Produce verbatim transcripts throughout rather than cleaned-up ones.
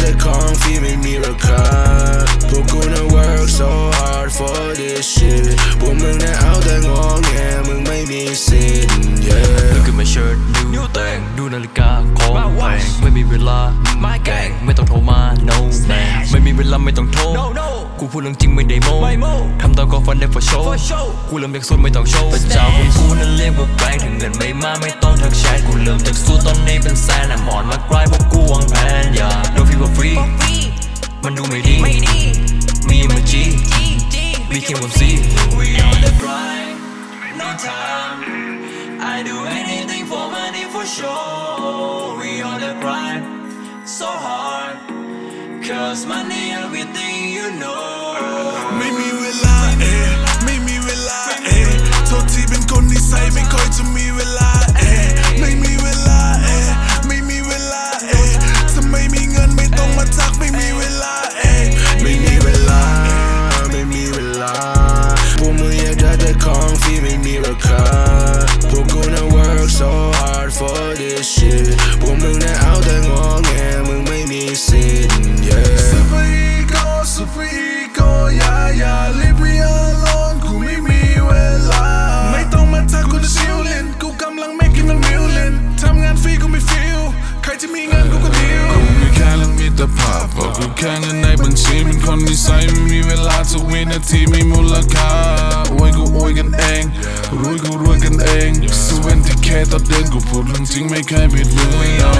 แต่ของฟรีไม่มีราคาพวกกูน่ะ work so hard for this shit พวกมึงน่ะเอาแต่งอแงมึงไม่มีสิทธิ์ yeah นึกขึ้นมาเชิดนิ้วแต่งดูนาฬิกาของแพงไม่มีเวลาไม่แกงไม่ต้องโทรมา no man ไม่มีเวลาไม่ต้องโทรกูพูดเรื่องจริงไม่ได้โม้ทำตอนก็ฟันได้ for show กูเริ่มจากศูนย์ไม่ต้องโชว์พระเจ้าของกูนั้นเรียกว่าแปลงถึงเงินไม่มาไม่ต้องทักแชทกูเริ่มจากศูนย์ตอนนี้เป็นแสนหมอนมากลายพวกกูวางแผนอย่าโดนฟรีว่าฟรีมันดูไม่ดีมีมันจี we came from sea we on the grind no time I do anything for money for sure we on the grind so hard cause money everything you know ไม่มีเวลาเอ๊ไม่มีเวลาเอ๊โทษทีเป็นคนนิสัยไม่ค่อยจะมีเวลาเอ๊ไม่มีเวลาเอ๊ไม่มีเวลาเอ๊ถ้าไม่มีเงินไม่ต้องมาทักไม่มีเวลาเอ๊ไม่มีเวลาไม่มีเวลาพวกมึงอยากได้แต่ของฟรีไม่มีราคาพวกกูน่ะ work so hard for this shit พวกมึงน่ะเอาแต่งอแงมึงไม่มีสิทธิ์ yeah Super ego Super ego yeah yeah leave me alone กูไม่มีเวลาไม่ต้องมาทักกูจะชิลเล่นกูกำลัง making a million ทำงานฟรีกูไม่ feel ใครจะมีเงินกูก็ดีลกูมีแค่เรื่องมิตรภาพบอกกูแค่เงินในบัญชีเป็นคนนิสัยไม่มีเวลาทุกวินาทีมีมูลค่าอวยกูอวยกันเองรวยกูรวยกันเองส่วนที่แค่ต่อเดือนกูพูดเรื่องจริงไม่เคยผิดเลย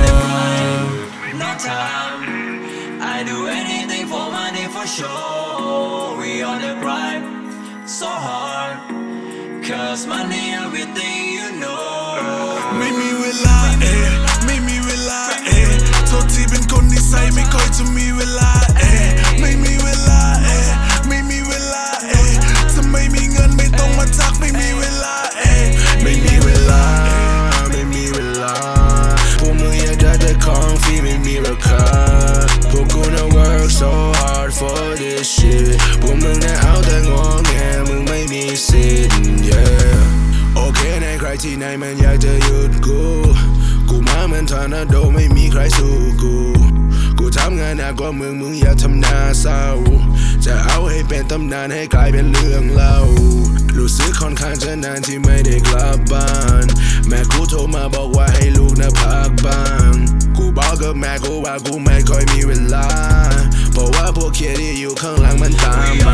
no time I do anything for money for sure we on the grind so hard cause money everything you know ไม่มีเวลาเอ๊ไม่มีเวลาเอ๊โทษทีเป็นคนนิสัยไม่ค่อยจะมีเวลาเอ๊ไม่มีเวลาเอ๊ไม่มีเวลาเอ๊ถ้าไม่มีเงินไม่ต้องมาทักไม่มีเวลาเอ๊ไม่มีเวลาไม่มีเวลาพวกมึงอยากได้แต่ของฟรีไม่มีราคาพวกกูน่ะ work so hard for this shit พวกมึงน่ะเอาแต่งอแงมึงไม่มีสิทธิ์ yeah โอเคในใครที่ไหนมันอยากจะหยุดกูกูมาเหมือนทอร์นาโดไม่มีใครสู้กูกูทำงานหนักกว่ามึงมึงอย่าทำหน้าเศร้าจะเอาให้เป็นตำนานให้กลายเป็นเรื่องเล่ารู้สึกค่อนข้างจะนานที่ไม่ได้กลับบ้านแม่กูโทรมาบอกว่าให้ลูกน่ะพักบ้างกูบอกกับแม่กูว่ากูไม่ค่อยมีเวลาเพราะว่าพวกเคียที่อยู่ข้างหลังมันตามมา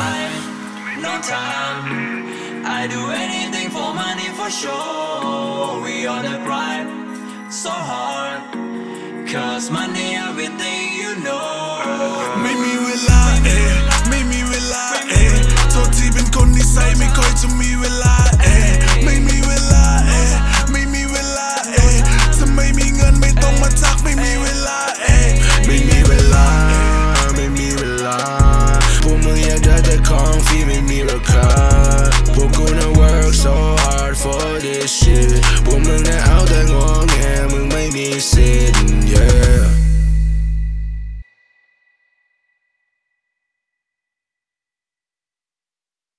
no time I do anything for money for sure we on the grind so hard cause money everything